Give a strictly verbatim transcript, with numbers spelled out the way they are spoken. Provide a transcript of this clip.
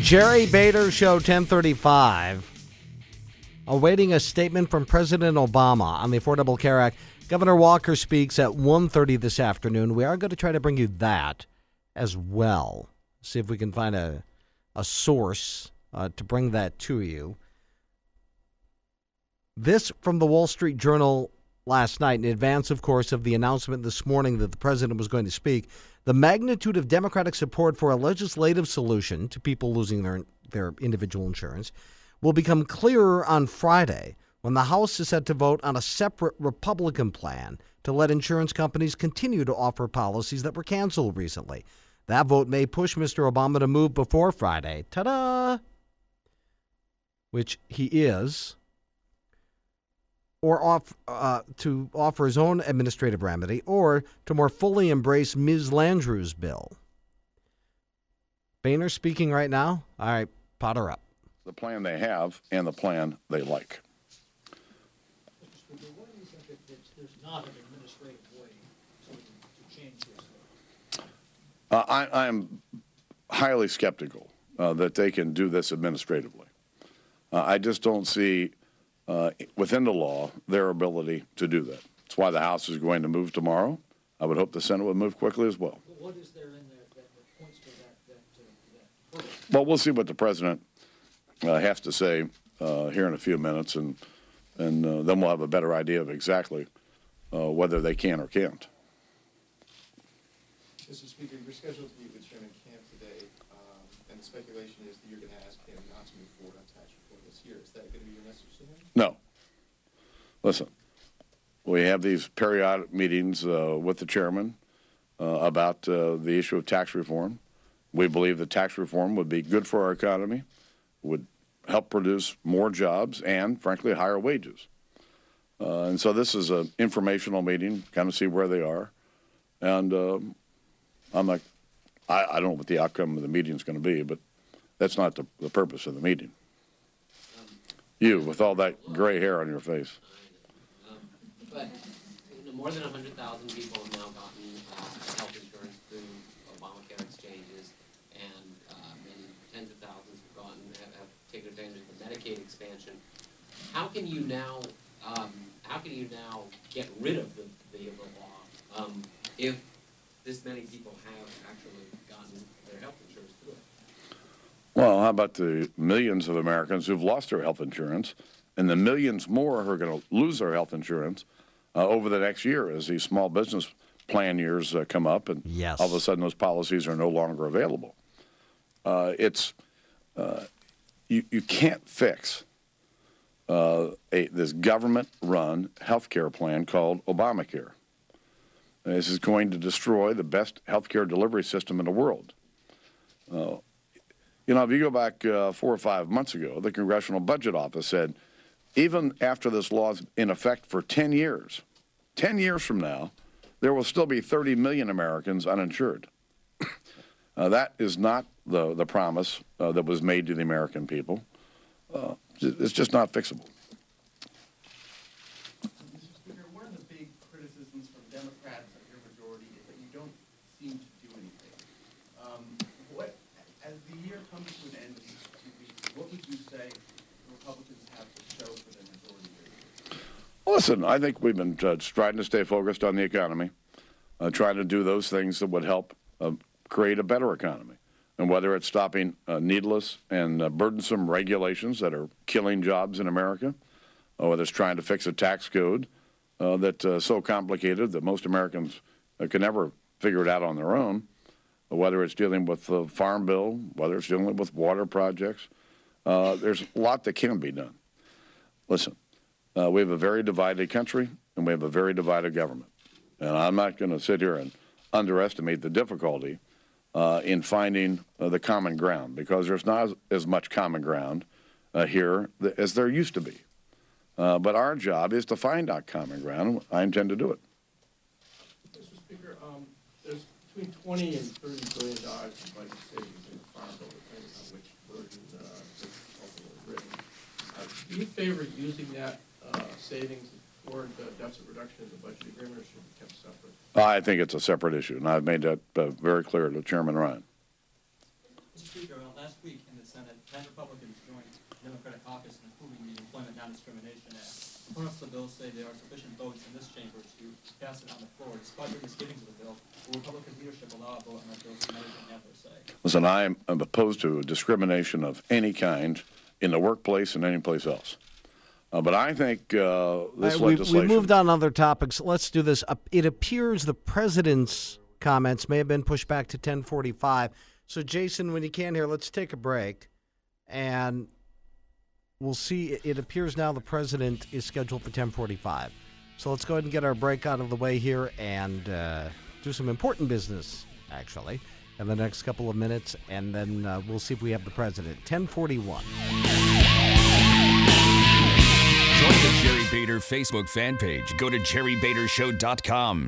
Jerry Bader Show, ten thirty-five. Awaiting a statement from President Obama on the Affordable Care Act. Governor Walker speaks at one thirty this afternoon. We are going to try to bring you that as well. See if we can find a, a source uh, to bring that to you. This from the Wall Street Journal last night, in advance, of course, of the announcement this morning that the president was going to speak. The magnitude of Democratic support for a legislative solution to people losing their their individual insurance will become clearer on Friday when the House is set to vote on a separate Republican plan to let insurance companies continue to offer policies that were canceled recently. That vote may push Mister Obama to move before Friday. Ta-da! Which he is. Or off, uh, to offer his own administrative remedy, or to more fully embrace Miz Landrieu's bill. Boehner speaking right now. All right, Potter up. The plan they have and the plan they like. Why do you think that there's not an administrative way to, to change this? Uh, I, I'm highly skeptical uh, that they can do this administratively. Uh, I just don't see uh, within the law their ability to do that. That's why the House is going to move tomorrow. I would hope the Senate would move quickly as well. What is there in there that, that points to that, that, uh, that Well, we'll see what the president uh, has to say uh, here in a few minutes, and and uh, then we'll have a better idea of exactly uh, whether they can or can't. Mister Speaker, you're scheduled to meet with Chairman Camp today, um, and the speculation is that you're going to ask him not to move forward on tax reform this year. Is that going to be your message to him? No. Listen, we have these periodic meetings uh, with the chairman uh, about uh, the issue of tax reform. We believe that tax reform would be good for our economy, would help produce more jobs, and, frankly, higher wages. Uh, and so this is an informational meeting, kind of see where they are. And uh, I'm like, I, I don't know what the outcome of the meeting is going to be, but that's not the, the purpose of the meeting. You, with all that gray hair on your face. Um, but you know, more than one hundred thousand people have now gotten uh, health insurance through Obamacare exchanges, and uh, many tens of thousands have gotten have, have taken advantage of the Medicaid expansion. How can you now um, how can you now get rid of the, the, the law um, if this many people have actually gotten their health insurance through it? Well, how about the millions of Americans who've lost their health insurance, and the millions more who are going to lose their health insurance uh, over the next year as these small business plan years uh, come up, and yes. all of a sudden those policies are no longer available. Uh, it's uh, you, you can't fix uh, a, this government-run health care plan called Obamacare. And this is going to destroy the best health care delivery system in the world. Uh, You know, if you go back uh, four or five months ago, the Congressional Budget Office said, even after this law is in effect for ten years, ten years from now, there will still be thirty million Americans uninsured. uh, that is not the, the promise uh, that was made to the American people. Uh, it's just not fixable. Mister Speaker, one of the big criticisms from Democrats of your majority is that you don't seem to do anything. Um, what, as the year comes to an end in these two weeks, what would you say the Republicans have to show for their majority here? Well, listen, I think we've been uh, trying to stay focused on the economy, uh, trying to do those things that would help uh, create a better economy. And whether it's stopping uh, needless and uh, burdensome regulations that are killing jobs in America, or whether it's trying to fix a tax code uh, that's uh, so complicated that most Americans uh, can never figure it out on their own, whether it's dealing with the Farm Bill, whether it's dealing with water projects. Uh, there's a lot that can be done. Listen, uh, we have a very divided country, and we have a very divided government. And I'm not going to sit here and underestimate the difficulty uh, in finding uh, the common ground, because there's not as, as much common ground uh, here as there used to be. Uh, but our job is to find out common ground, and I intend to do it. Mister Speaker, um, there's between twenty and thirty billion dollars in budget savings in the Farm Bill, depending on which version uh, is ultimately written. Uh, do you favor using that uh, savings toward uh, deficit reduction in the budget agreement, or should it be kept separate? I think it's a separate issue, and I've made that uh, very clear to Chairman Ryan. Mister Speaker, uh, last week in the Senate, opponents of the bill say there are sufficient votes in this chamber to pass it on the floor. Despite your misgivings of the bill, will Republican leadership allow a vote on that bill so members can have their say? Listen, I am I'm opposed to discrimination of any kind in the workplace and any place else. Uh, but I think uh, this All right, we've, legislation... we moved on to other topics. Let's do this. Uh, it appears the president's comments may have been pushed back to ten forty-five. So, Jason, when you can here, let's take a break. And we'll see. It appears now the president is scheduled for ten forty-five. So let's go ahead and get our break out of the way here and uh, do some important business, actually, in the next couple of minutes. And then uh, we'll see if we have the president. ten forty-one. Join the Jerry Bader Facebook fan page. Go to jerry bader show dot com.